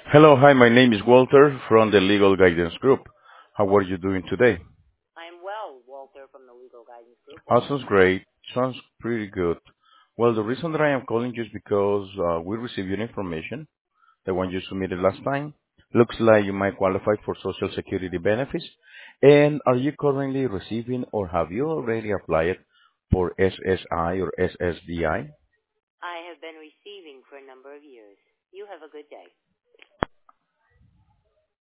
Hello, hi, my name is Walter from the Legal Guidance Group. How are you doing today? I'm well, Walter from the Legal Guidance Group. What can I Sounds do for you? great. Sounds pretty good. Well, the reason that I am calling you is because we received your information, the one you submitted last time. Looks like you might qualify for Social Security benefits. And are you currently receiving or have you already applied for SSI or SSDI? I have been receiving for a number of years. You have a good day.